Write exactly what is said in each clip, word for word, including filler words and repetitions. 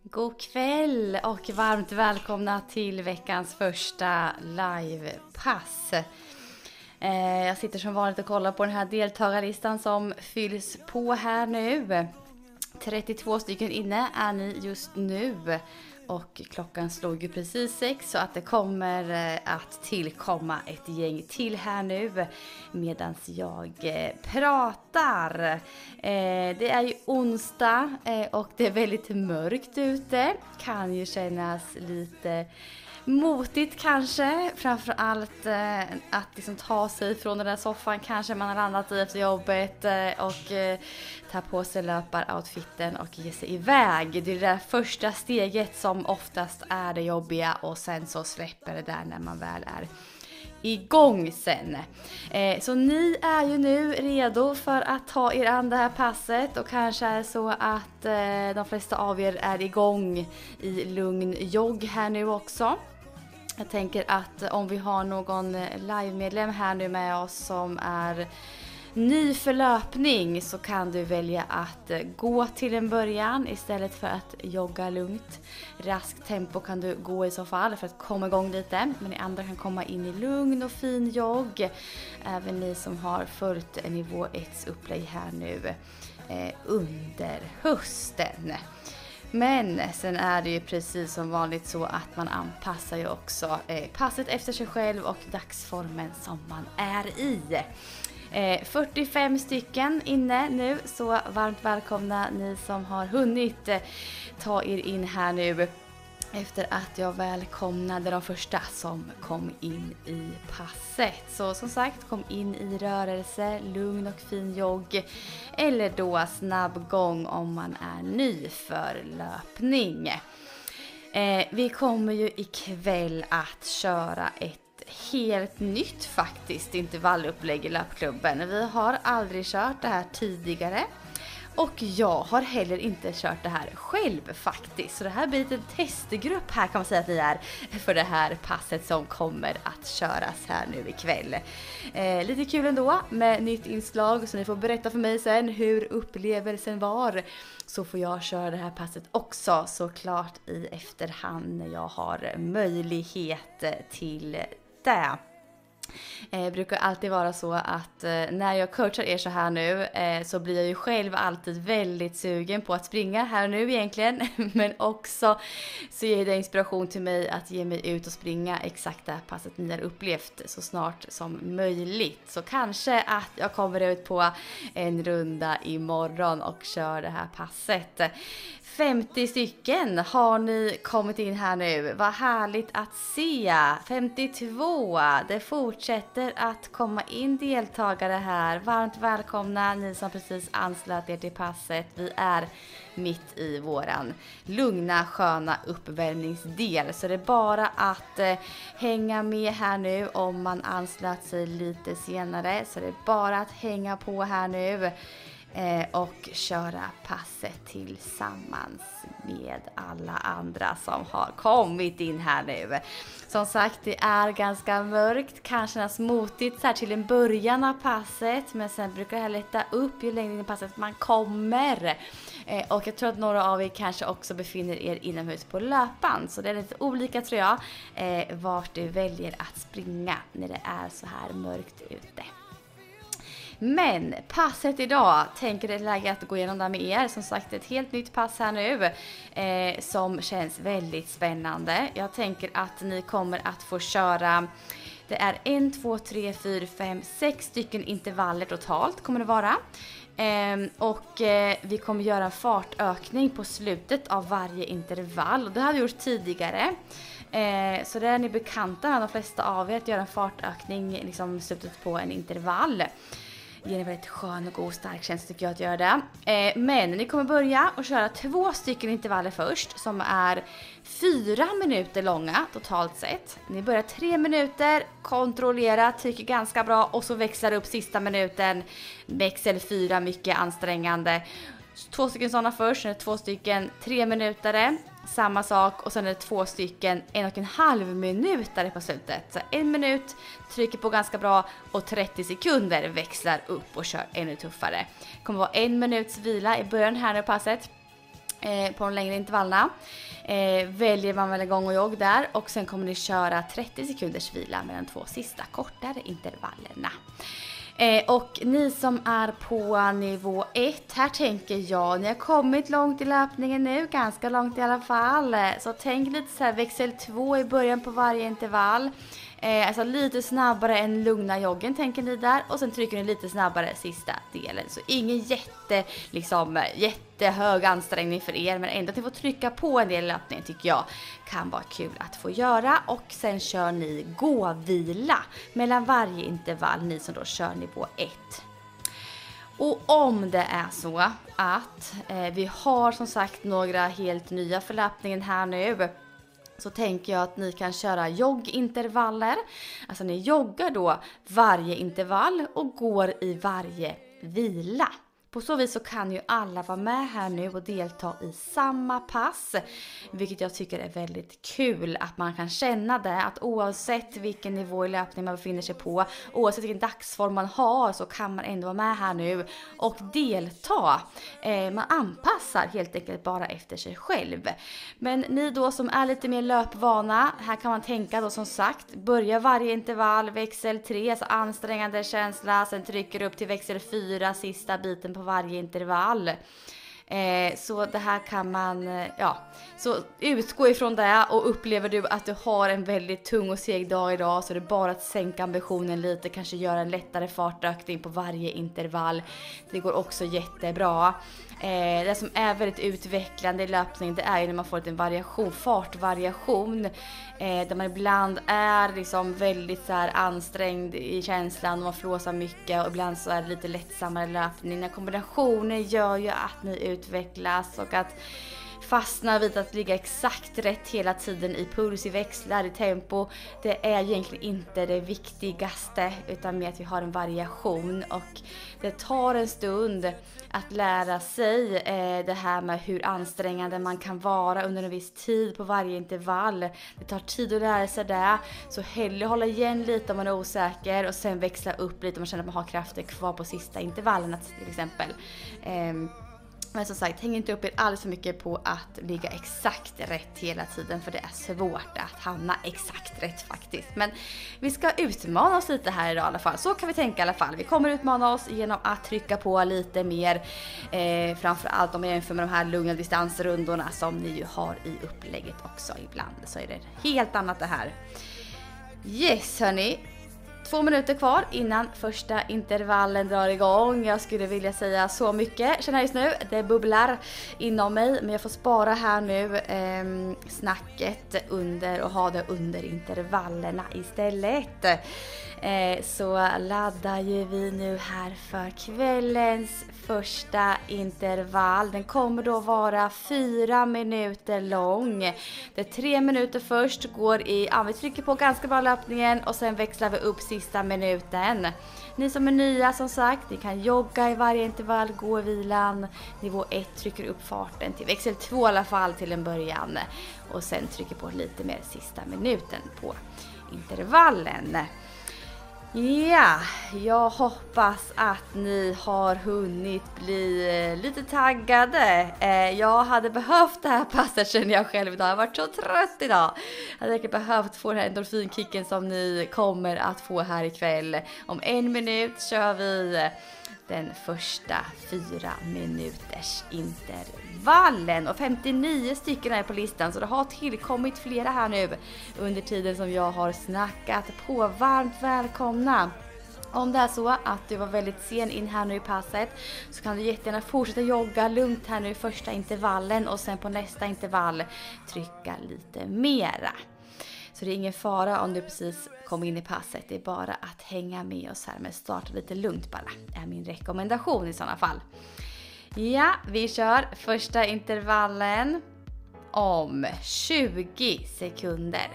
God kväll och varmt välkomna till veckans första livepass. Eh, jag sitter som vanligt och kollar på den här deltagarlistan som fylls på här nu. trettiotvå stycken inne är ni just nu. Och klockan slog ju precis sex så att det kommer att tillkomma ett gäng till här nu medan jag pratar. Det är ju onsdag och det är väldigt mörkt ute. Kan ju kännas lite motigt kanske. Framförallt att liksom ta sig från den där soffan kanske man har landat i efter jobbet och ta på sig löparoutfiten och ge sig iväg. Det är det där första steget som oftast är det jobbiga och sen så släpper det där när man väl är igång sen. Eh, så ni är ju nu redo för att ta er an det här passet och kanske är så att eh, de flesta av er är igång i lugn jogg här nu också. Jag tänker att om vi har någon live-medlem här nu med oss som är ny för löpning så kan du välja att gå till en början istället för att jogga lugnt. Raskt tempo kan du gå i så fall för att komma igång lite. Men ni andra kan komma in i lugn och fin jogg. Även ni som har följt nivå ett upplägg här nu eh, under hösten. Men sen är det ju precis som vanligt så att man anpassar ju också eh, passet efter sig själv och dagsformen som man är i. Eh, fyrtiofem stycken inne nu, så varmt välkomna ni som har hunnit eh, ta er in här nu efter att jag välkomnade de första som kom in i passet. Så som sagt, kom in i rörelse, lugn och fin jogg eller då snabb gång om man är ny för löpning. Eh, vi kommer ju ikväll att köra ett helt nytt faktiskt intervallupplägg i löpklubben. Vi har aldrig kört det här tidigare. Och jag har heller inte kört det här själv faktiskt. Så det här blir en testgrupp här kan man säga att ni är för det här passet som kommer att köras här nu ikväll. Eh, lite kul ändå med nytt inslag så ni får berätta för mig sen hur upplevelsen var. Så får jag köra det här passet också såklart i efterhand när jag har möjlighet till det. Det eh, brukar alltid vara så att eh, när jag coachar er så här nu eh, så blir jag ju själv alltid väldigt sugen på att springa här nu egentligen. Men också så ger det inspiration till mig att ge mig ut och springa exakt det här passet ni har upplevt så snart som möjligt. Så kanske att jag kommer ut på en runda imorgon och kör det här passet. femtio stycken har ni kommit in här nu. Vad härligt att se. femtiotvå. Det fortsätter att komma in deltagare här. Varmt välkomna ni som precis anslöt er till passet. Vi är mitt i våran lugna, sköna uppvärmningsdel. Så det är bara att eh, hänga med här nu om man anslöt sig lite senare. Så det är bara att hänga på här nu. Och köra passet tillsammans med alla andra som har kommit in här nu. Som sagt, det är ganska mörkt, kanske nästan motigt så här till en början av passet. Men sen brukar det här lätta upp ju längre in i passet man kommer. Och jag tror att några av er kanske också befinner er inomhus på löpan. Så det är lite olika tror jag vart du väljer att springa när det är så här mörkt ute. Men passet idag tänker det är läge att gå igenom det med er. Som sagt ett helt nytt pass här nu eh, som känns väldigt spännande. Jag tänker att ni kommer att få köra, det är ett, två, tre, fyra, fem, sex stycken intervaller totalt kommer det vara. Eh, och eh, vi kommer göra en fartökning på slutet av varje intervall. Och det har vi gjort tidigare. Eh, så det är ni bekanta med de flesta av er att göra en fartökning liksom slutet på en intervall. Ger en väldigt skön och god stark känsla tycker jag att göra det. Eh, men ni kommer börja och köra två stycken intervaller först som är fyra minuter långa totalt sett. Ni börjar tre minuter, kontrollera, tycker ganska bra och så växlar upp sista minuten. Växel fyra, mycket ansträngande. Två stycken sådana först, sen är det två stycken tre minuter. Samma sak och sen är det två stycken en och en halv minuter på slutet. Så en minut trycker på ganska bra och trettio sekunder växlar upp och kör ännu tuffare. Det kommer vara en minuts vila i början här nu passet. eh, på de längre intervallerna. Eh, väljer man väl igång och jogg där och sen kommer ni köra trettio sekunders vila med de två sista kortare intervallerna. Eh, och ni som är på nivå ett, här tänker jag, ni har kommit långt i löpningen nu, ganska långt i alla fall. Så tänk lite så här växel två i början på varje intervall. Eh, alltså lite snabbare än lugna joggen tänker ni där. Och sen trycker ni lite snabbare sista delen. Så ingen jätte, liksom, jättehög ansträngning för er. Men ändå att ni får trycka på en del löpning tycker jag kan vara kul att få göra. Och sen kör ni gå-vila mellan varje intervall, ni som då kör nivå ett. Och om det är så att eh, vi har som sagt några helt nya för löpningen här nu, så tänker jag att ni kan köra joggintervaller. Alltså ni joggar då varje intervall och går i varje vila. På så vis så kan ju alla vara med här nu och delta i samma pass. Vilket jag tycker är väldigt kul, att man kan känna det. Att oavsett vilken nivå i löpning man befinner sig på, oavsett vilken dagsform man har, så kan man ändå vara med här nu och delta. Eh, man anpassar helt enkelt bara efter sig själv. Men ni då som är lite mer löpvana, här kan man tänka då som sagt, börja varje intervall, växel tre, alltså ansträngande känsla, sen trycker upp till växel fyra, sista biten på varje intervall. Eh, så det här kan man, ja, så utgå ifrån det, och upplever du att du har en väldigt tung och seg dag idag, så är det bara att sänka ambitionen lite, kanske göra en lättare fartökning på varje intervall. Det går också jättebra. Eh, det som är väldigt utvecklande i löpning, det är ju när man får en variation, fartvariation, eh, där man ibland är liksom väldigt så här ansträngd i känslan och man flåsar mycket, och ibland så är det lite lättsammare löpning. Den kombinationen gör ju att ni utvecklas, och att fastna vid att ligga exakt rätt hela tiden i puls, i växlar, i tempo, det är egentligen inte det viktigaste, utan med att vi har en variation. Och det tar en stund att lära sig eh, det här med hur ansträngande man kan vara under en viss tid på varje intervall. Det tar tid att lära sig det, så hellre hålla igen lite om man är osäker och sen växla upp lite om man känner att man har krafter kvar på sista intervallerna till exempel. Eh, Men som sagt, häng inte upp er alldeles för mycket på att ligga exakt rätt hela tiden, för det är svårt att hamna exakt rätt faktiskt. Men vi ska utmana oss lite här idag i alla fall. Så kan vi tänka i alla fall. Vi kommer utmana oss genom att trycka på lite mer. Eh, framförallt om jag jämför med de här lugna distansrundorna som ni ju har i upplägget också ibland. Så är det helt annat det här. Yes hörni. Två minuter kvar innan första intervallen drar igång. Jag skulle vilja säga så mycket, känner jag just nu. Det bubblar inom mig, men jag får spara här nu eh, snacket under och ha det under intervallerna istället. Eh, så laddar ju vi nu här för kvällens första intervall. Den kommer då vara fyra minuter lång. Det är tre minuter först, går i, ja, vi trycker på ganska bra löpningen och sen växlar vi upp sista minuten. Ni som är nya som sagt, ni kan jogga i varje intervall, gå i vilan. Nivå ett trycker upp farten till växel två i alla fall till en början. Och sen trycker på lite mer sista minuten på intervallen. Ja, jag hoppas att ni har hunnit bli lite taggade. Jag hade behövt det här passet, känner jag själv idag. Jag har varit så trött idag. Jag hade behövt få den här endorfinkicken som ni kommer att få här ikväll. Om en minut kör vi den första fyra minuters intervallen. Och femtionio stycken är på listan, så det har tillkommit flera här nu under tiden som jag har snackat på. Varmt välkomna! Om det är så att du var väldigt sen in här nu i passet, så kan du jättegärna fortsätta jogga lugnt här nu i första intervallen och sen på nästa intervall trycka lite mera. Så det är ingen fara om du precis kom in i passet. Det är bara att hänga med oss här, men starta lite lugnt bara. Det är min rekommendation i sådana fall. Ja, vi kör första intervallen om tjugo sekunder.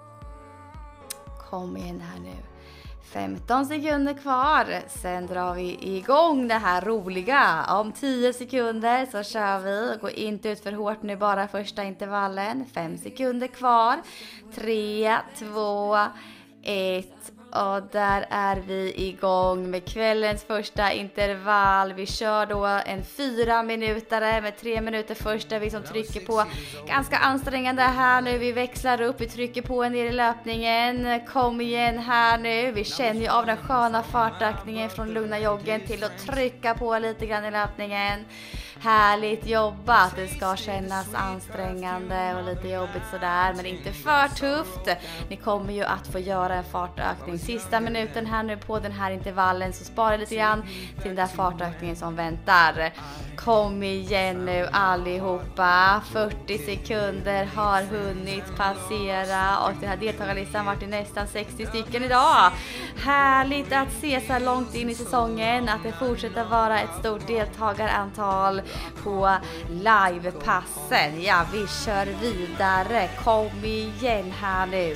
Kom igen här nu. femton sekunder kvar. Sen drar vi igång det här roliga. Om tio sekunder så kör vi. Gå inte ut för hårt nu, bara första intervallen. fem sekunder kvar. tre, två, ett Och där är vi igång med kvällens första intervall. Vi kör då en fyra minutare med tre minuter först där vi som trycker på. Ganska ansträngande här nu. Vi växlar upp, vi trycker på ner i löpningen. Kom igen här nu. Vi känner ju av den sköna fartökningen från lugna joggen till att trycka på lite grann i löpningen. Härligt jobbat. Det ska kännas ansträngande och lite jobbigt sådär, men inte för tufft. Ni kommer ju att få göra en fartökning sista minuten här nu på den här intervallen, så spara lite grann till den där fartökningen som väntar. Kom igen nu allihopa. fyrtio sekunder har hunnit passera och den här deltagarlistan har varit nästan sextio stycken idag. Härligt att se så här långt in i säsongen att det fortsätter vara ett stort deltagarantal på livepassen. Ja, vi kör vidare. Kom igen här nu.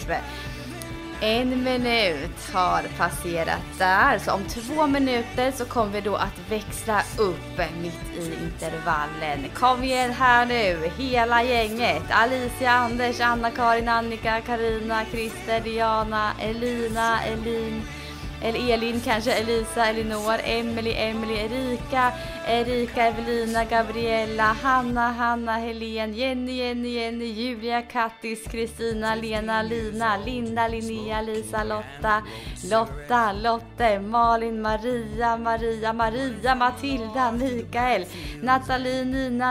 En minut har passerat där, så om två minuter så kommer vi då att växla upp mitt i intervallen. Kom igen här nu, hela gänget. Alicia, Anders, Anna-Karin, Annika, Karina, Christer, Diana, Elina, Elin, eller Elin kanske, Elisa, Elinor, Emily, Emily, Erika, Erika, Evelina, Gabriella, Hanna, Hanna, Helen, Jenny, Jenny, Jenny, Julia, Kattis, Kristina, Lena, Lina, Linda, Linnea, Lisa, Lotta, Lotta, Lotte, Malin, Maria, Maria, Maria, Matilda, Mikael, Nathalie, Nina,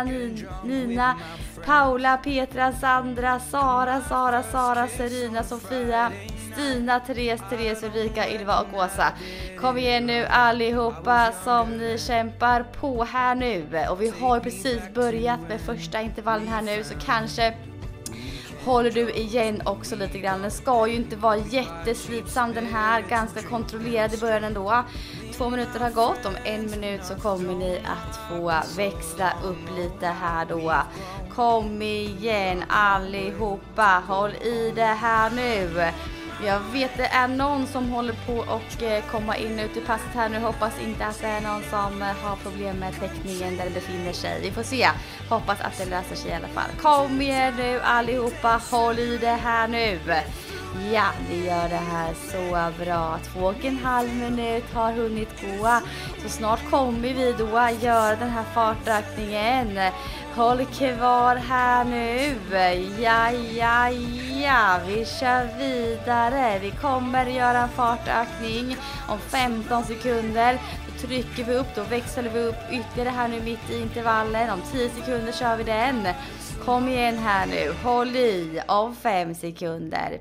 Nina, Paula, Petra, Sandra, Sara, Sara, Sara, Serina, Sofia, Stina, Therese, Therese, Ulrika, Ylva och Åsa. Kom igen nu allihopa som ni kämpar på här nu. Och vi har precis börjat med första intervallen här nu, så kanske håller du igen också lite grann. Den ska ju inte vara jätteslitsam den här, ganska kontrollerad i början ändå. Två minuter har gått, om en minut så kommer ni att få växla upp lite här då. Kom igen allihopa, håll i det här nu. Jag vet det är någon som håller på och komma in ut i passet här nu. Hoppas inte att det är någon som har problem med täckningen där det befinner sig. Vi får se. Hoppas att det löser sig i alla fall. Kom igen nu allihopa. Håll i det här nu. Ja, vi gör det här så bra. Två och en halv minut har hunnit gå. Så snart kommer vi då göra den här fartökningen. Håll kvar här nu. Ja, ja, ja. Vi kör vidare. Vi kommer göra en fartökning om femton sekunder. Då trycker vi upp, då växlar vi upp ytterligare här nu mitt i intervallen. Om tio sekunder kör vi den. Kom igen här nu. Håll i om fem sekunder.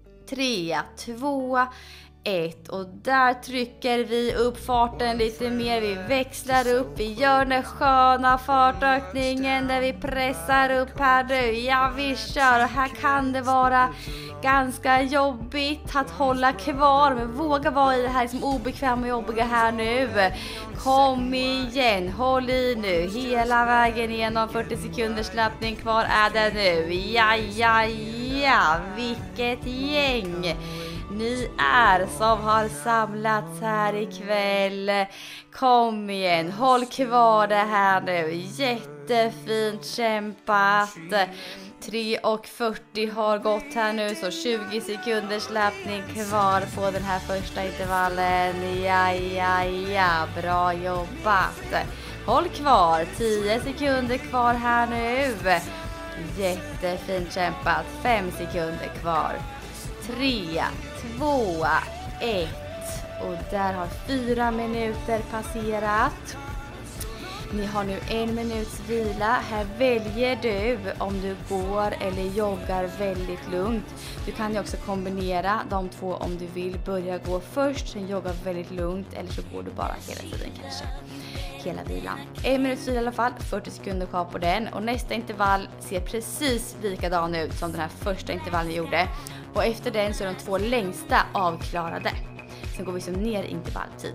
tre, två, ett. Och där trycker vi upp farten lite mer. Vi växlar upp. Vi gör den sköna fartökningen där vi pressar upp här nu. Ja, vi kör. Här kan det vara ganska jobbigt att hålla kvar. Men våga vara i det här liksom obekväma och jobbiga här nu. Kom igen. Håll i nu. Hela vägen igenom. fyrtio sekunders löpning kvar är det nu. Ja, ja, ja. Vilket gäng ni är som har samlats här ikväll. Kom igen, håll kvar det här nu. Jättefint kämpat. tre och fyrtio har gått här nu, så tjugo sekunders löpning kvar på den här första intervallen. Ja, ja, ja, bra jobbat. Håll kvar, tio sekunder kvar här nu. Jättefint kämpat, fem sekunder kvar. tre, två, ett. Och där har fyra minuter passerat. Ni har nu en minuts vila. Här väljer du om du går eller joggar väldigt lugnt. Du kan ju också kombinera de två om du vill. Börja gå först, sen jogga väldigt lugnt, eller så går du bara hela tiden kanske. Hela vilan. En minuts vila i alla fall, fyrtio sekunder kvar på den. Och nästa intervall ser precis likadan ut som den här första intervallen gjorde. Och efter den så är de två längsta avklarade. Sen går vi så ner i intervalltid.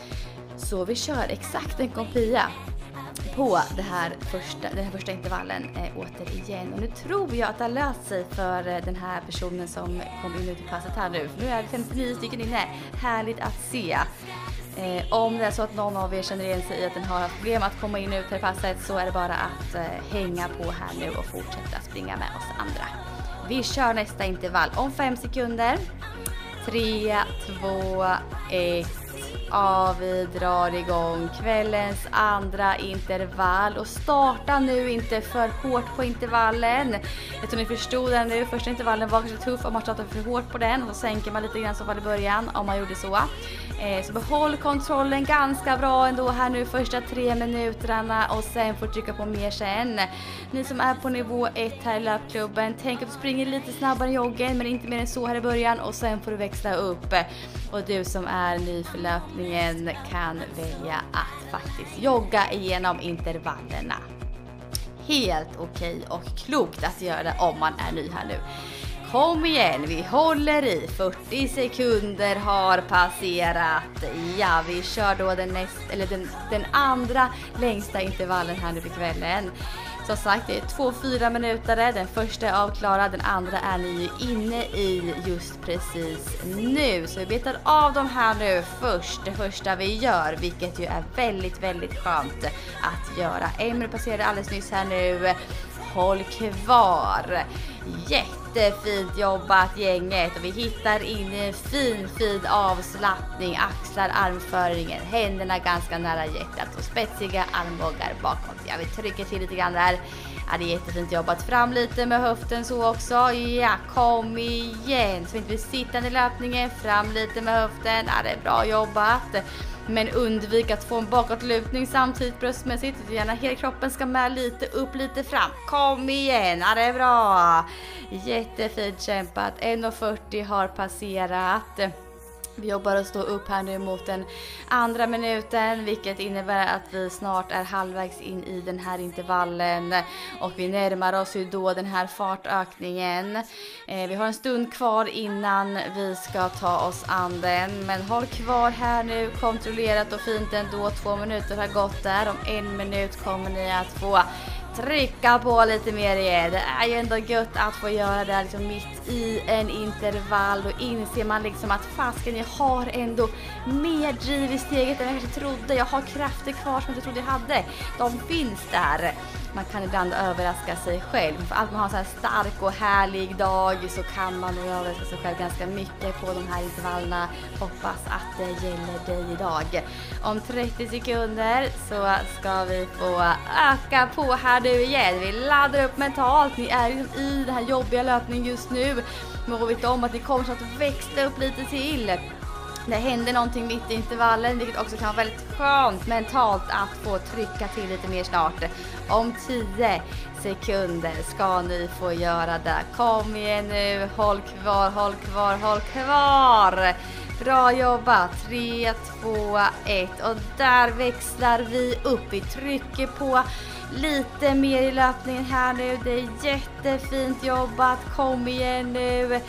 Så vi kör exakt en kopia på det här första, den här första intervallen eh, återigen. Och nu tror jag att det har löst sig för eh, den här personen som kom in ut i passet här nu. För nu är det femtionio stycken inne. Härligt att se. Eh, om det är så att någon av er känner igen sig i att den har haft problem att komma in ut här i passet, så är det bara att eh, hänga på här nu och fortsätta springa med oss andra. Vi kör nästa intervall om fem sekunder. tre, två, ett. Ja, vi drar igång kvällens andra intervall och starta nu inte för hårt på intervallen. Jag tror ni förstod den nu. Första intervallen var kanske tuff om man startar för hårt på den och så sänker man lite grann så fall i början om man gjorde så. Eh, så behåll kontrollen ganska bra ändå här nu första tre minuterna och sen får trycka på mer sen. Ni som är på nivå ett här i löpklubben, tänk att du springer lite snabbare i joggen men inte mer än så här i början och sen får du växla upp. Och du som är ny för löpningen kan välja att faktiskt jogga igenom intervallerna. Helt okej och klokt att göra det om man är ny här nu. Kom igen, vi håller i. fyrtio sekunder har passerat. Ja, vi kör då den, näst, eller den, den andra längsta intervallen här nu på kvällen. Som sagt, det är två fyra minuter. Den första är avklarad, den andra är ni ju inne i just precis nu. Så vi betar av de här nu först, det första vi gör, vilket ju är väldigt, väldigt skönt att göra. En minut passerade alldeles nyss här nu. Håll kvar. Jättefint jobbat gänget och vi hittar in i en fin, fin avslappning. Axlar, armföringen, händerna ganska nära hjärtat och spetsiga armbågar bakåt. Ja, vi trycker till lite grann där. Ja, det är jättefint jobbat. Fram lite med höften så också. Ja, kom igen. Så vi inte blir sittande i löpningen. Fram lite med höften. Ja, det är bra jobbat. Men undvik att få en bakåtlutning samtidigt bröstmässigt. Gärna hela kroppen ska med lite upp, lite fram. Kom igen, ja, det är bra. Jättefint kämpat. en fyrtio har passerat. Vi jobbar att stå upp här nu mot den andra minuten, vilket innebär att vi snart är halvvägs in i den här intervallen och vi närmar oss ju då den här fartökningen. Eh, vi har en stund kvar innan vi ska ta oss an den, men håll kvar här nu, kontrollerat och fint ändå. Två minuter har gått där, om en minut kommer ni att få trycka på lite mer igen. Det är ju ändå gött att få göra det liksom mitt i en intervall. Då inser man liksom att fasken, jag har ändå mer driv i steget än jag kanske trodde. Jag har krafter kvar som jag trodde jag hade. De finns där. Man kan ibland överraska sig själv. För att man har en så här stark och härlig dag så kan man nog överraska sig själv ganska mycket på de här intervallerna. Hoppas att det gäller dig idag. Om trettio sekunder så ska vi få öka på här nu igen. Vi laddar upp mentalt. Ni är ju i den här jobbiga löpningen just nu. Men vet om att ni kommer att växla upp lite till. Det händer någonting mitt i intervallen, vilket också kan vara väldigt skönt mentalt att få trycka till lite mer snart. Om tio sekunder ska ni få göra det. Kom igen nu, håll kvar, håll kvar, håll kvar. Bra jobbat, tre, två, ett och där växlar vi upp. Vi trycker på lite mer i löpningen här nu. Det är jättefint jobbat, kom igen nu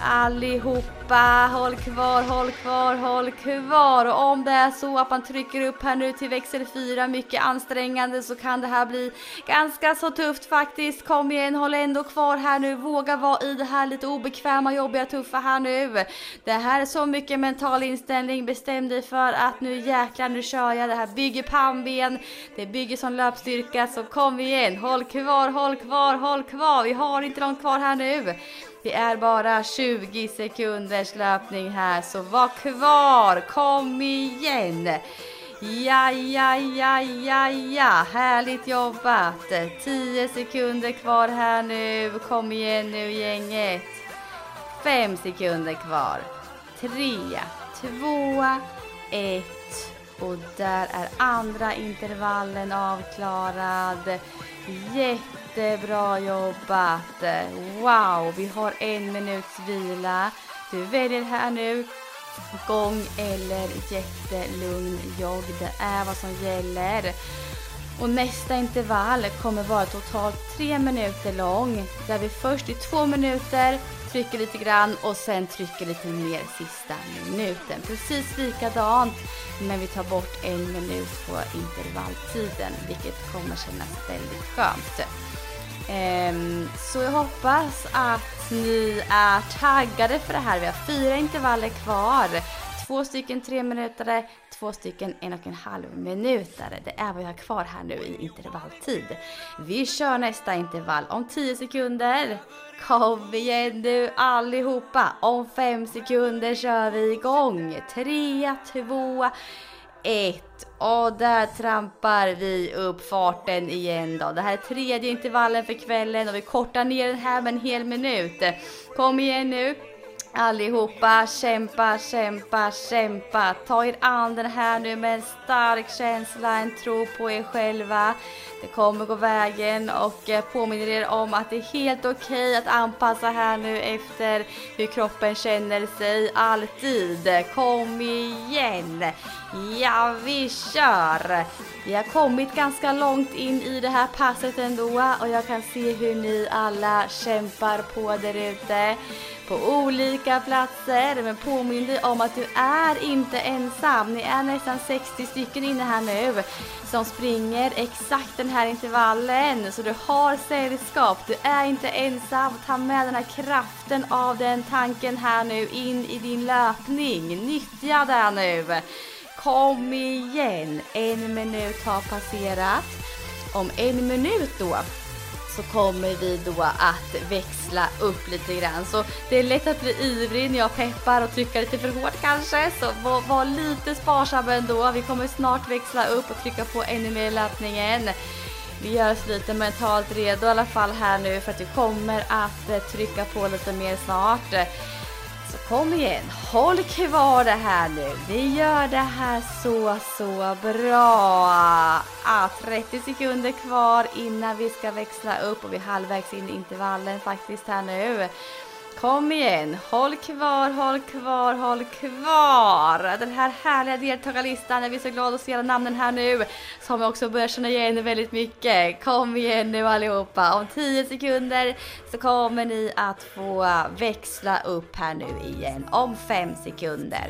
allihopa, håll kvar, håll kvar, håll kvar. Och om det är så att man trycker upp här nu till växel fyra, mycket ansträngande, så kan det här bli ganska så tufft faktiskt. Kom igen, håll ändå kvar här nu, våga vara i det här lite obekväma, jobbiga, tuffa här nu. Det här är så mycket mental inställning, bestäm dig för att nu jäklar, nu kör jag. Det här bygger pannben, det bygger som löpstyrka, så kom igen, håll kvar, håll kvar, håll kvar. Vi har inte långt kvar här nu. Det är bara tjugo sekunders löpning här, så var kvar, kom igen. Ja, ja, ja, ja, ja, härligt jobbat. tio sekunder kvar här nu, kom igen nu gänget. fem sekunder kvar. tre, två, ett och där är andra intervallen avklarad. Jättebra jobbat. Wow, vi har en minuts vila. Du väljer här nu gång eller jättelugn jogg. Det är vad som gäller. Och nästa intervall kommer vara totalt tre minuter lång. Där vi först i två minuter trycker lite grann och sen trycker lite mer sista minuten. Precis likadant, men vi tar bort en minut på intervalltiden, vilket kommer kännas väldigt skönt. Um, så jag hoppas att ni är taggade för det här. Vi har fyra intervaller kvar. Två stycken tre minuter, två två stycken en och en halv minuter. Det är vad jag har kvar här nu i intervalltid. Vi kör nästa intervall om tio sekunder. Kom igen nu allihopa. Om fem sekunder kör vi igång. tre, två, ett. Och där trampar vi upp farten igen då. Det här är tredje intervallen för kvällen och vi kortar ner den här med en hel minut. Kom igen nu. Allihopa, kämpa, kämpa, kämpa. Ta er an den här nu med en stark känsla, en tro på er själva. Det kommer gå vägen och påminner er om att det är helt okej att anpassa här nu efter hur kroppen känner sig alltid. Kom igen! Ja, vi kör! Vi har kommit ganska långt in i det här passet ändå och jag kan se hur ni alla kämpar på där ute. På olika platser, men påminn dig om att du är inte ensam. Ni är nästan sextio stycken inne här nu som springer exakt den här intervallen. Så du har sällskap, du är inte ensam. Ta med den här kraften av den tanken här nu in i din löpning. Nyttja den nu. Kom igen, en minut har passerat. Om en minut då så kommer vi då att växla upp lite grann. Så det är lätt att bli ivrig när jag peppar och trycker lite för hårt kanske. Så var, var lite sparsam ändå. Vi kommer snart växla upp och trycka på ännu mer löpningen. Vi gör oss lite mentalt redo i alla fall här nu för att vi kommer att trycka på lite mer snart. Så kom igen, håll kvar det här nu. Vi gör det här så, så bra. Ah, trettio sekunder kvar innan vi ska växla upp och vi är halvvägs in i intervallen faktiskt här nu. Kom igen, håll kvar, håll kvar, håll kvar. Den här härliga deltagarlistan, är vi så glada att se alla namnen här nu. Som vi också börjar känna igen väldigt mycket. Kom igen nu allihopa. Om tio sekunder så kommer ni att få växla upp här nu igen. Om fem sekunder.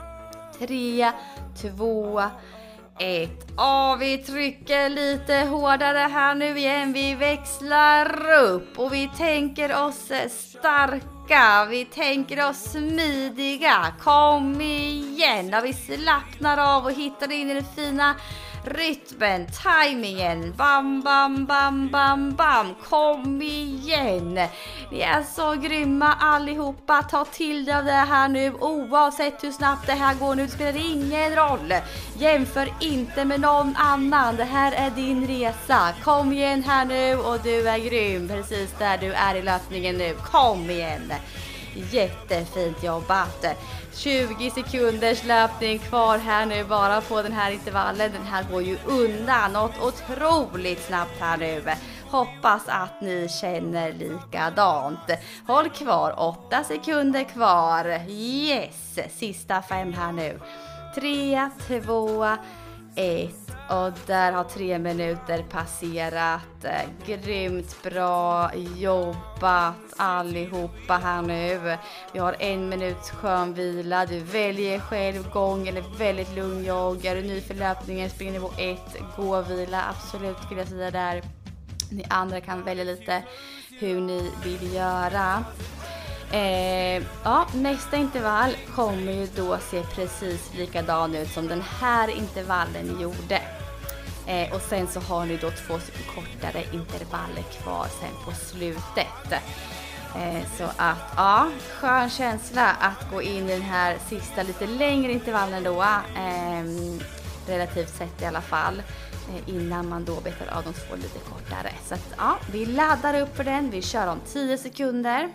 tre, två, ett. Och vi trycker lite hårdare här nu igen. Vi växlar upp och vi tänker oss starka. Vi tänker oss smidiga. Kom igen. Och vi slappnar av och hittar in i den fina rytmen, tajmingen. Bam, bam, bam, bam, bam. Kom igen. Ni är så grymma allihopa. Ta till dig av det här nu. Oavsett hur snabbt det här går nu spelar det ingen roll. Jämför inte med någon annan. Det här är din resa. Kom igen här nu och du är grym. Precis där du är i löpningen nu. Kom igen. Jättefint jobbat. tjugo sekunders löpning kvar här nu bara på den här intervallen. Den här går ju undan något otroligt snabbt här nu. Hoppas att ni känner likadant. Håll kvar, åtta sekunder kvar. Yes, sista fem här nu. tre, två, ett. Och där har tre minuter passerat. Grymt bra jobbat allihopa här nu. Vi har en minuts skön vila. Du väljer själv gång eller väldigt lugn jogg. Är du ny för löpningen, spring nivå ett. Gå och vila, absolut skulle jag säga där. Ni andra kan välja lite hur ni vill göra. Eh, ja, nästa intervall kommer ju då se precis likadan ut som den här intervallen ni gjorde. Eh, och sen så har ni då två kortare intervaller kvar sen på slutet. Eh, så att ja, skön känsla att gå in i den här sista lite längre intervallen då. Eh, relativt sett i alla fall. Eh, innan man då betar av de två lite kortare. Så att ja, vi laddar upp för den. Vi kör om tio sekunder.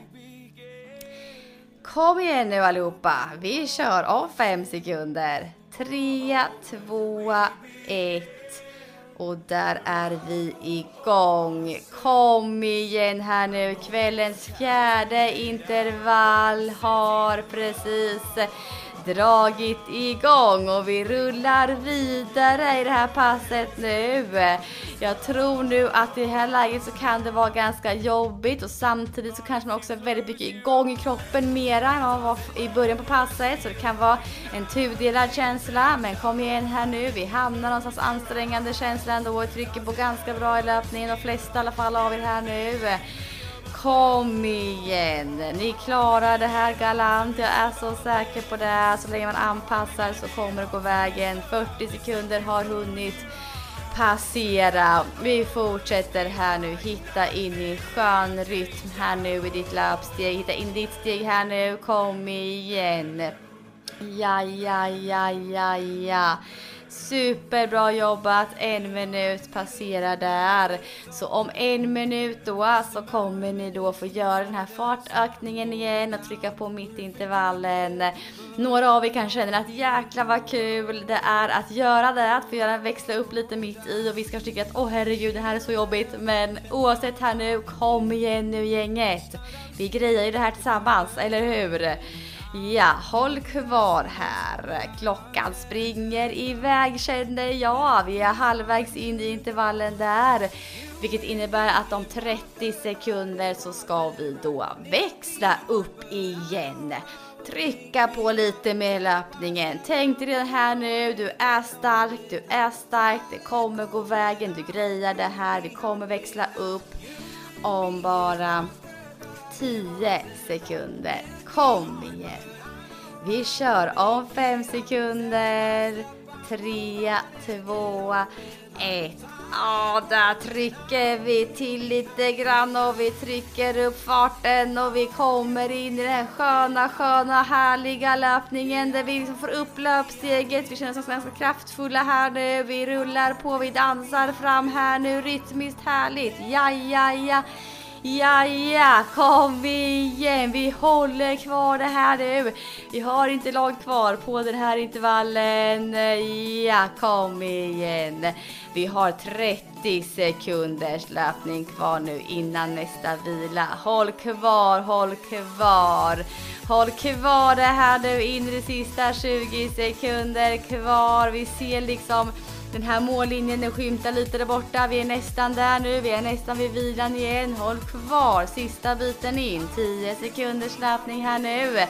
Kom igen nu allihopa. Vi kör om fem sekunder. tre, två, ett. Och där är vi igång. Kom igen här nu. Kvällens fjärde intervall har precis dragit igång och vi rullar vidare i det här passet nu. Jag tror nu att i det här läget så kan det vara ganska jobbigt och samtidigt så kanske man också är väldigt mycket igång i kroppen mera än man var i början på passet, så det kan vara en tudelad känsla. Men kom igen här nu, vi hamnar någonstans ansträngande känsla ändå och trycker på ganska bra i löpningen, de flesta i alla fall av er här nu. Kom igen, ni klarar det här galant, jag är så säker på det. Så länge man anpassar så kommer det gå vägen. fyrtio sekunder har hunnit passera. Vi fortsätter här nu, hitta in i skön rytm här nu i ditt löpsteg. Hitta in ditt steg här nu, kom igen. Ja, ja, ja, ja, ja. Superbra jobbat, en minut passerar där. Så om en minut då så kommer ni då få göra den här fartökningen igen och trycka på mittintervallen. Några av er kanske känner att jäkla vad kul det är att göra det, att få göra, växla upp lite mitt i, och vi ska tycka att åh herregud det här är så jobbigt. Men oavsett här nu, kom igen nu gänget. Vi grejer ju det här tillsammans, eller hur? Ja, håll kvar här. Klockan springer iväg känner jag. Vi är halvvägs in i intervallen där. Vilket innebär att om trettio sekunder så ska vi då växla upp igen. Trycka på lite med löpningen. Tänk dig redan här nu, du är stark, du är stark. Det kommer gå vägen, du grejar det här. Vi kommer växla upp om bara tio sekunder. Kom igen. Vi kör om fem sekunder. tre, två, ett. Ja, där trycker vi till lite grann och vi trycker upp farten och vi kommer in i den sköna, sköna, härliga löpningen där vi liksom får upp löpsteget. Vi känner oss ganska kraftfulla här nu. Vi rullar på, vi dansar fram här nu, rytmiskt härligt. Ja, ja, ja. Ja, ja, kom igen, vi håller kvar det här nu. Vi har inte långt kvar på den här intervallen. Ja, kom igen. Vi har trettio sekunders löpning kvar nu innan nästa vila. Håll kvar, håll kvar. Håll kvar det här nu in i de sista tjugo sekunder kvar. Vi ser liksom den här mållinjen, den skymtar lite där borta. Vi är nästan där nu. Vi är nästan vid vilan igen. Håll kvar. Sista biten in. tio sekunders löpning här nu.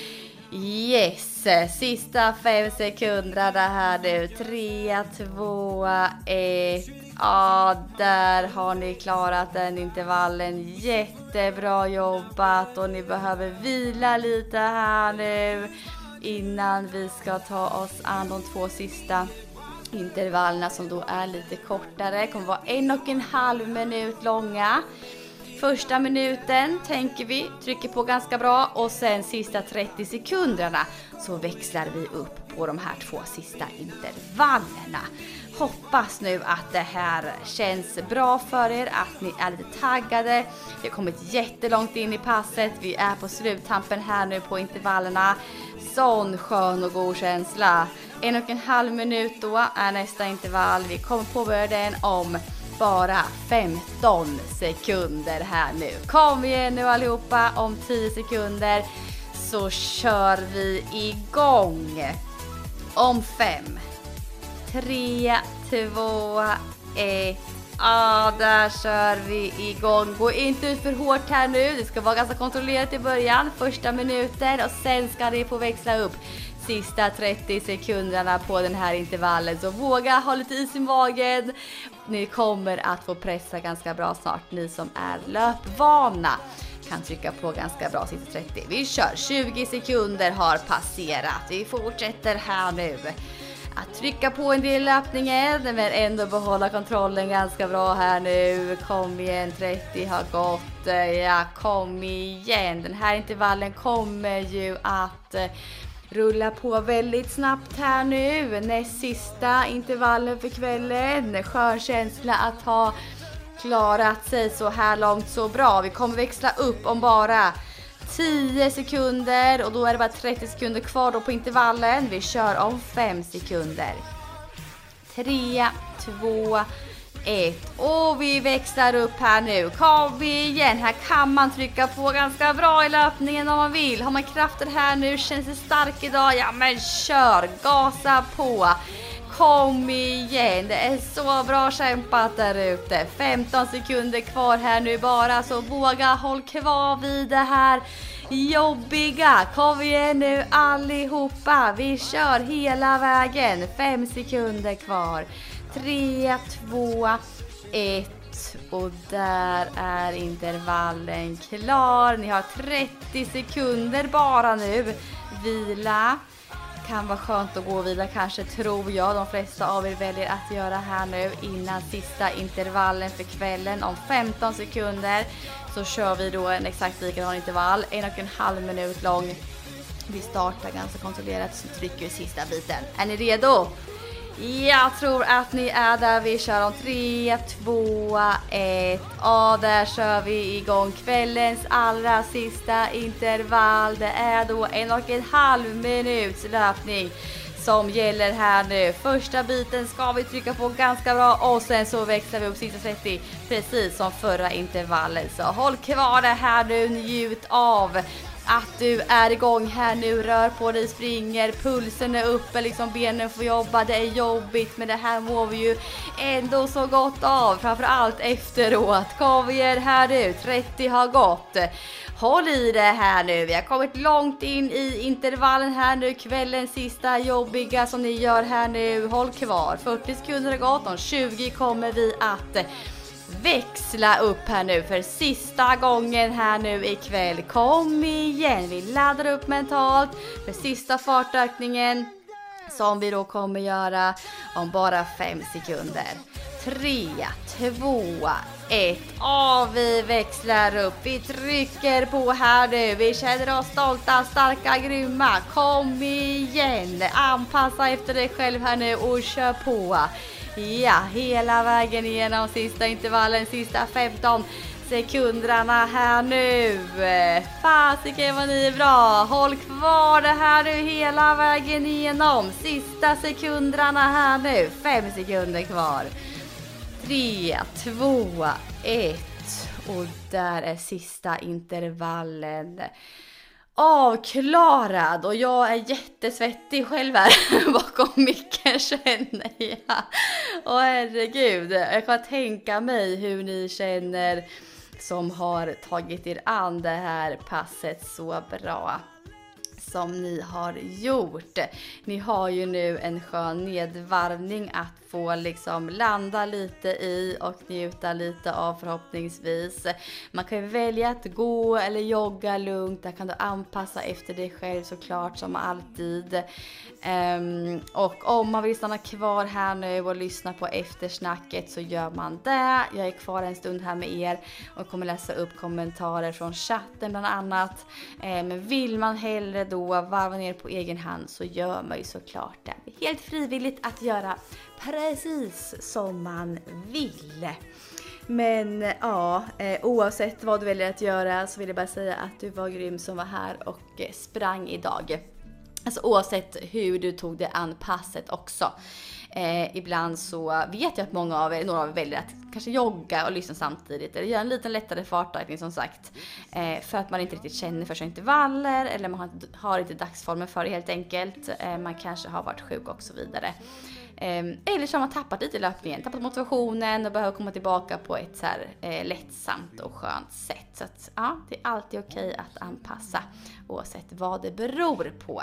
Yes. Sista fem sekunder det här nu. tre, två, ett. Ja, där har ni klarat den intervallen. Jättebra jobbat. Och ni behöver vila lite här nu innan vi ska ta oss an de två sista intervallerna som då är lite kortare. Kommer vara en och en halv minut långa. Första minuten tänker vi trycker på ganska bra och sen sista trettio sekunderna så växlar vi upp på de här två sista intervallerna. Hoppas nu att det här känns bra för er, att ni är lite taggade. Vi har kommit jättelångt in i passet. Vi är på sluttampen här nu på intervallerna. Sån skön och god känsla. En och en halv minut då är nästa intervall. Vi kommer påbörja den om bara femton sekunder här nu. Kom igen nu allihopa, om tio sekunder så kör vi igång. Om fem, tre, två, ett. Ja, där kör vi igång. Gå inte ut för hårt här nu. Det ska vara ganska kontrollerat i början. Första minuten och sen ska det få växla upp sista trettio sekunderna på den här intervallen. Så våga ha lite is i magen. Ni kommer att få pressa ganska bra snart. Ni som är löpvana kan trycka på ganska bra sista trettio. Vi kör. tjugo sekunder har passerat. Vi fortsätter här nu. Att trycka på en del löpningen men ändå behålla kontrollen ganska bra här nu. Kom igen, trettio har gått. Ja, kom igen. Den här intervallen kommer ju att rulla på väldigt snabbt här nu. Näst sista intervallen för kvällen. Skön känsla att ha klarat sig så här långt så bra. Vi kommer växla upp om bara tio sekunder och då är det bara trettio sekunder kvar då på intervallen. Vi kör om fem sekunder. tre, två, ett. Och vi växlar upp här nu. Kom igen. Här kan man trycka på ganska bra i löpningen om man vill. Har man krafter här nu, känns det stark idag. Ja men kör, gasa på. Kom igen, det är så bra kämpat där ute. femton sekunder kvar här nu bara, så våga håll kvar vid det här jobbiga. Kom igen nu allihopa, vi kör hela vägen. fem sekunder kvar. tre, två, ett. ut. Och där är intervallen klar. Ni har trettio sekunder bara nu. Vila. Kan vara skönt att gå och vila kanske, tror jag. De flesta av er väljer att göra här nu innan sista intervallen för kvällen. Om femton sekunder så kör vi då en exakt likadan intervall. En och en halv minut lång. Vi startar ganska kontrollerat, så trycker vi sista biten. Är ni redo? Jag tror att ni är där. Vi kör om tre, två, ett. Ja, där kör vi igång kvällens allra sista intervall. Det är då en och en halv minuts löpning som gäller här nu. Första biten ska vi trycka på ganska bra och sen så växlar vi upp sista trettio precis som förra intervallen. Så håll kvar det här nu, njut av att du är igång här nu, rör på dig, springer, pulsen är uppe, liksom benen får jobba, det är jobbigt men det här mår vi ju ändå så gott av, framförallt efteråt. Kom igen här nu, trettio har gått. Håll i det här nu, vi har kommit långt in i intervallen här nu, kvällens sista jobbiga som ni gör här nu. Håll kvar, fyrtio sekunder har gått, om tjugo kommer vi att växla upp här nu för sista gången här nu ikväll. Kom igen, vi laddar upp mentalt för sista fartökningen som vi då kommer göra om bara fem sekunder. tre, två, ett. Och vi växlar upp, vi trycker på här nu, vi känner oss stolta, starka, grymma. Kom igen, anpassa efter dig själv här nu och kör på. Ja, hela vägen igenom sista intervallen, sista femton sekunderna här nu. Fasiken vad ni är bra. Håll kvar det här nu hela vägen igenom. Sista sekunderna här nu. Fem sekunder kvar. Tre, två, ett. Och där är sista intervallen avklarad, och jag är jättesvettig själv här bakom micken, känner jag. Och herregud, jag kan tänka mig hur ni känner som har tagit er an det här passet så bra som ni har gjort. Ni har ju nu en skön nedvarvning att få liksom landa lite i och njuta lite av förhoppningsvis. Man kan ju välja att gå eller jogga lugnt. Där kan du anpassa efter dig själv såklart som alltid. Um, och om man vill stanna kvar här nu och lyssna på eftersnacket så gör man det. Jag är kvar en stund här med er och kommer läsa upp kommentarer från chatten bland annat. Um, men vill man hellre då varva ner på egen hand så gör man ju såklart det. Det är helt frivilligt att göra precis som man vill. Men ja, eh, oavsett vad du väljer att göra så vill jag bara säga att du var grym som var här och eh, sprang idag. Alltså oavsett hur du tog det an passet också. Eh, ibland så vet jag att många av er, några av er väljer att kanske jogga och lyssna samtidigt. Eller göra en liten lättare fartökning som sagt. Eh, för att man inte riktigt känner för sina intervaller. Eller man har, har inte dagsformen för det helt enkelt. Eh, man kanske har varit sjuk och så vidare. Eh, eller så har man tappat lite i löpningen. Tappat motivationen och behöver komma tillbaka på ett så här eh, lättsamt och skönt sätt. Så att ja, det är alltid okej att anpassa oavsett vad det beror på.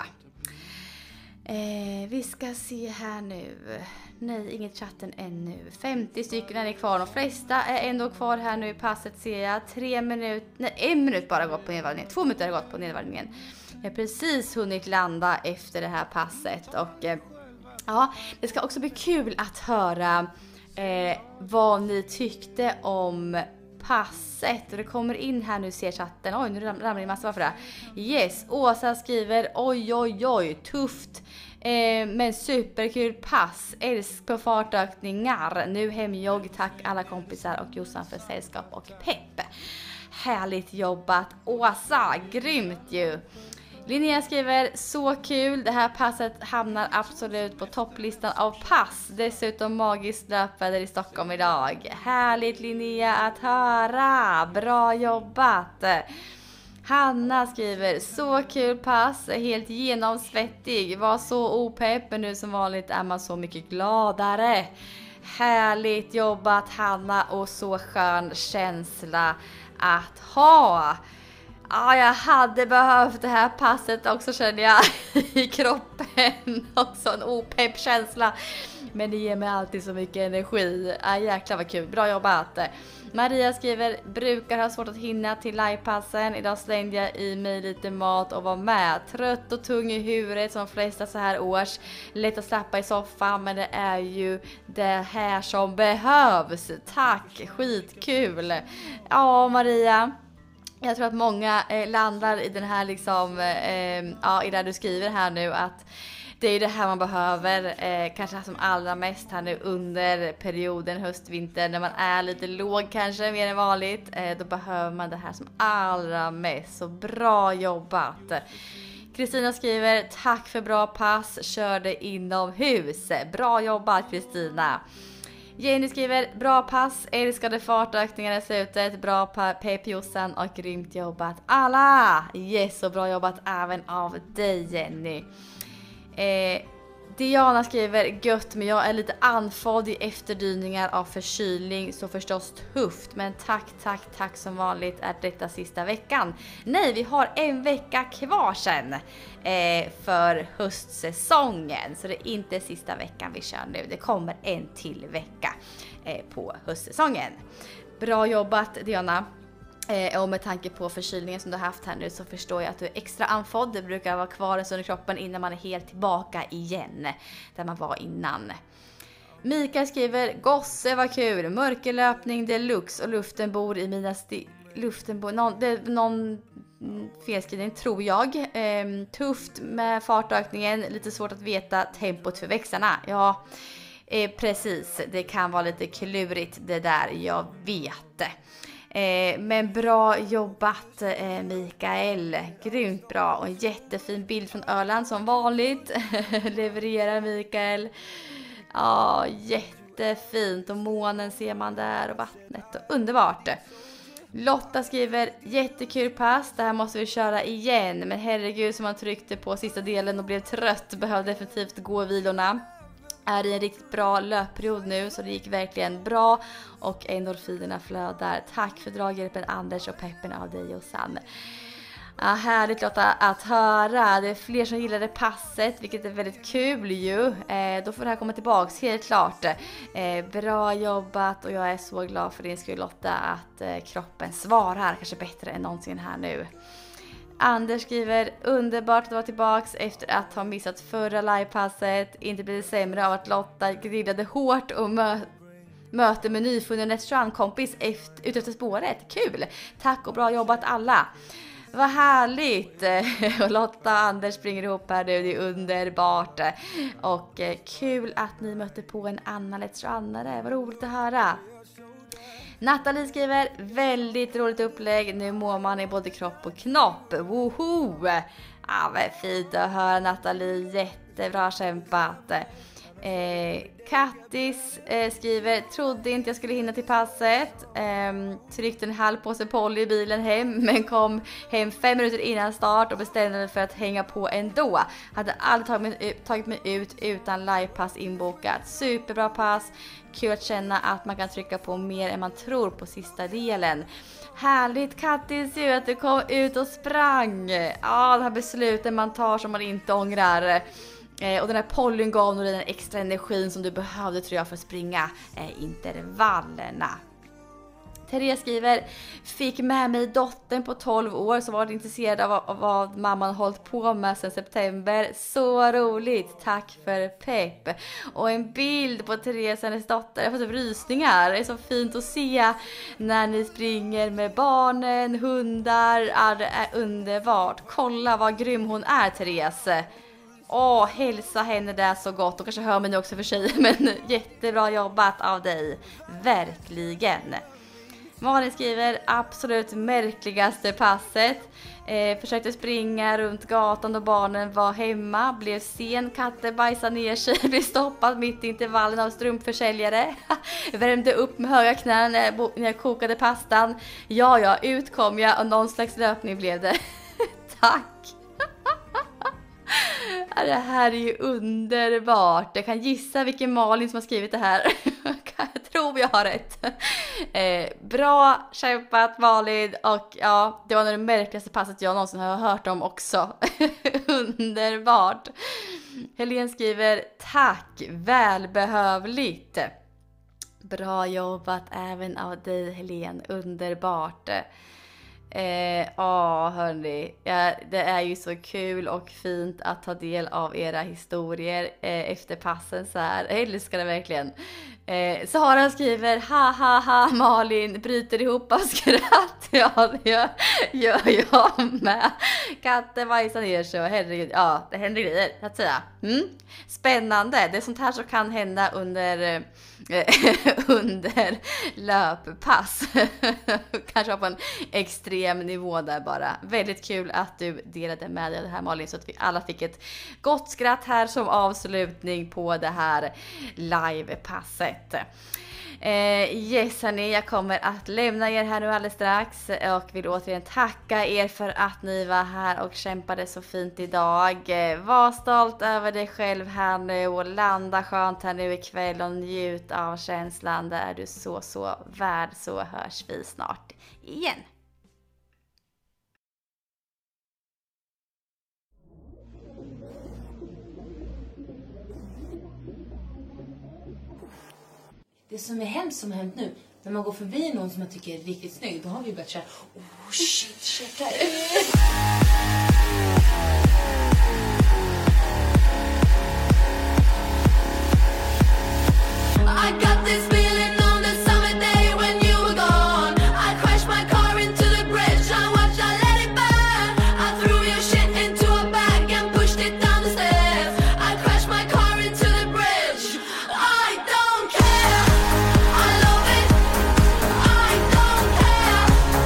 Eh, vi ska se här nu. Nej, inget chatten ännu. femtio stycken är kvar. De flesta är ändå kvar här nu i passet ser jag. Tre minuter, nej en minut bara gått på nedvarvningen. Två minuter har gått på nedvarvningen. Jag har precis hunnit landa efter det här passet. Och eh, ja, det ska också bli kul att höra eh, vad ni tyckte om passet. Och det kommer in här nu, ser chatten. Oj, nu ramlar det en massa. Varför det? Yes, Åsa skriver oj, oj, oj, tufft. Eh, men superkul pass. Älsk på fartökningar. Nu hemjogg, tack alla kompisar och Jossan för sällskap och pepp. Härligt jobbat Åsa, grymt ju. Linnea skriver, så kul, det här passet hamnar absolut på topplistan av pass. Dessutom magiskt löpväder i Stockholm idag. Härligt Linnea att höra, bra jobbat. Hanna skriver, så kul pass, helt genomsvettig, var så opepp men nu som vanligt är man så mycket gladare. Härligt jobbat Hanna och så skön känsla att ha. Ja, jag hade behövt det här passet också, känner jag i kroppen. Också en opepp känsla. Men det ger mig alltid så mycket energi. Ja, jäklar vad kul. Bra jobbat. Maria skriver, brukar ha svårt att hinna till livepassen. Idag slängde jag i mig lite mat och var med. Trött och tung i huvudet som de flesta så här års. Lätt att slappa i soffan, men det är ju det här som behövs. Tack, skitkul. Ja, Maria. Jag tror att många eh, landar i den här liksom, eh, ja, i det du skriver här nu, att det är det här man behöver, eh, kanske som allra mest här nu under perioden höst-vinter, när man är lite låg kanske mer än vanligt. Eh, då behöver man det här som allra mest, så bra jobbat. Kristina skriver, tack för bra pass, körde inomhus. Bra jobbat Kristina. Jenny skriver, bra pass, älskade fartökningar i slutet, bra pepjosan och grymt jobbat alla. Yes, och bra jobbat även av dig Jenny. Eh, Diana skriver, gött men jag är lite andfådd i efterdyningar av förkylning, så förstås tufft, men tack, tack, tack som vanligt är detta sista veckan. Nej, vi har en vecka kvar sen eh, för höstsäsongen, så det är inte sista veckan vi kör nu, det kommer en till vecka eh, på höstsäsongen. Bra jobbat Diana. Eh, och med tanke på förkylningen som du har haft här nu så förstår jag att du är extra andfådd. Det brukar vara kvar en stund i kroppen innan man är helt tillbaka igen där man var innan. Mikael skriver, gosse vad kul, mörkerlöpning deluxe och luften bor i mina sti- luften bor, någon, det, någon felskrivning tror jag. Eh, tufft med fartökningen, lite svårt att veta tempot för växlarna. Ja, eh, precis, det kan vara lite klurigt det där, jag vet. Eh, men bra jobbat eh, Mikael, grymt bra, och en jättefin bild från Öland som vanligt. Levererar Mikael. Ja, jättefint, och månen ser man där och vattnet, och underbart. Lotta skriver, jättekul pass, det här måste vi köra igen, men herregud som man tryckte på sista delen och blev trött, behövde definitivt gå vilorna. Är i en riktigt bra löpperiod nu, så det gick verkligen bra och endorfinerna flödar. Tack för draghjälpen Anders och peppen av dig och Sanne. Ja, härligt Lotta att höra. Det är fler som gillade passet, vilket är väldigt kul ju. Eh, då får det här komma tillbaks, helt klart. Eh, bra jobbat, och jag är så glad för din skull Lotta att eh, kroppen svarar kanske bättre än någonsin här nu. Anders skriver, underbart att vara tillbaks efter att ha missat förra livepasset. Inte blir det sämre av att Lotta grillade hårt och mö- möte med nyfunnen restaurangkompis efter, ut efter spåret. Kul! Tack och bra jobbat alla! Vad härligt! Och Lotta och Anders springer ihop här nu, det är underbart. Och kul att ni mötte på en annan restaurangare, vad roligt att höra. Nathalie skriver, väldigt roligt upplägg, nu mår man i både kropp och knopp. Woho! Ja, vad fint att höra Nathalie, jättebra kämpat. Eh, Kattis eh, skriver, trodde inte jag skulle hinna till passet. Eh, tryckte en halv påse Polly i bilen hem, men kom hem fem minuter innan start och bestämde mig för att hänga på ändå. Hade aldrig tagit mig, tagit mig ut utan livepass inbokat. Superbra pass. Kul att känna att man kan trycka på mer än man tror på sista delen. Härligt Kattis ju att du kom ut och sprang. Ja, det här besluten man tar som man inte ångrar. Eh, och den här Pollyn gav nog den extra energin som du behövde tror jag för att springa eh, intervallerna. Therese skriver, fick med mig dottern på tolv år som var intresserad av, av vad mamman hållit på med sedan september. Så roligt, tack för pepp. Och en bild på Therese och hennes dotter, jag har fått rysningar. Det är så fint att se när ni springer med barnen, hundar, ja, det är underbart. Kolla vad grym hon är Therese. Åh, hälsa henne där så gott. Och kanske hör mig nu också för sig, men jättebra jobbat av dig. Verkligen. Malin skriver, absolut märkligaste passet. Eh, försökte springa runt gatan då barnen var hemma. Blev sen, katten bajsade ner sig. Blev stoppad mitt i intervallen av strumpförsäljare. Värmde upp med höga knän när jag, när jag kokade pastan. Ja, ja, ut kom jag och någon slags löpning blev det. Tack. Det här är ju underbart. Jag kan gissa vilken Malin som har skrivit det här. Jag tror jag har rätt. Eh, bra kämpat Malin, och ja, det var nog det märkligaste passet jag någonsin har hört om också. Underbart. Helene skriver tack, välbehövligt. Bra jobbat även av dig Helene, underbart. Eh, ja hörni, ja, det är ju så kul och fint att ta del av era historier eh, efter passen så här. Jag älskar det verkligen. Eh, Sara skriver ha ha ha Malin bryter ihop av skratt. Ja, det gör, gör jag med. Katten bajsar ner sig och herregud, ja det händer grejer så att säga. Mm. Spännande, det är sånt här som kan hända under under löppass. Kanske på en extrem nivå där bara. Väldigt kul att du delade med dig det här Malin, så att vi alla fick ett gott skratt här som avslutning på det här livepasset. Eh, yes hörni, jag kommer att lämna er här nu alldeles strax och vill återigen tacka er för att ni var här och kämpade så fint idag. Eh, var stolt över dig själv här nu och landa skönt här nu ikväll och njut av känslan. Det är du så så värd, så hörs vi snart igen. Det som är hemskt som har hänt nu, när man går förbi någon som man tycker är riktigt snygg, då har vi börjat köra, oh shit, checka ut. I got this feeling on the summer day when you were gone. I crashed my car into the bridge, I watched, I let it burn. I threw your shit into a bag and pushed it down the stairs. I crashed my car into the bridge. I don't care. I love it. I don't care.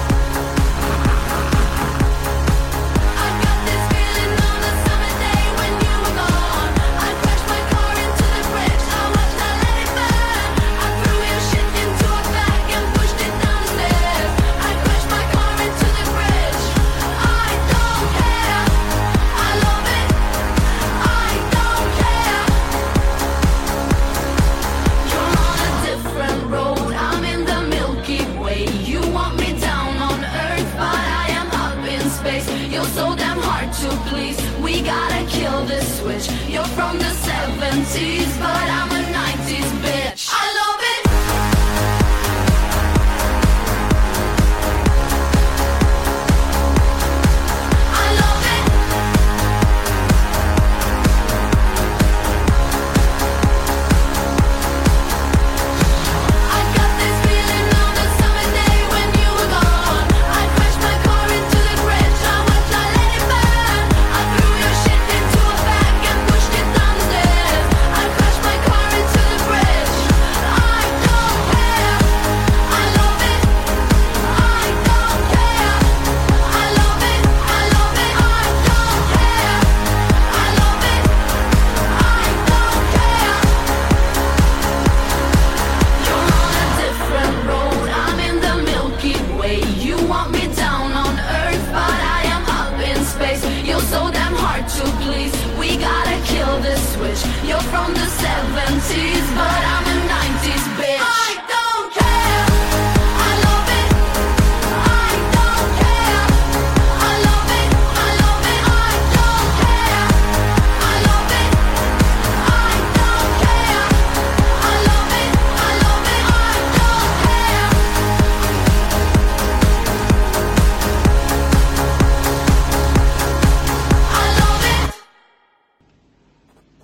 I got this feeling on the summer day when you were gone. I crashed my car into the bridge, I watched, I let it burn. I threw your shit into a bag and pushed it down the stairs. I crashed my car into the bridge. I don't care. I love it. I don't care. You're on a different road, I'm in the Milky Way. You want me down on Earth, but I am up in space. You're so damn hard to please, we gotta kill this switch. You're from the seventies, but I'm a nineties bitch. I love it. I love it. I got this feeling on the summer day when you were gone. I crashed my car into the bridge, I watched, I let it burn. I threw your shit into a bag and pushed it down the stairs. I crashed my car into the bridge. I don't care. I love it. I don't care. I love it. I love it. I don't care. I love it. I don't care. You're on a different road, I'm in the Milky Way. You want me down on Earth, but I am up in space. You're so damn hard to please, we gotta kill this switch. You're from the seventies, but I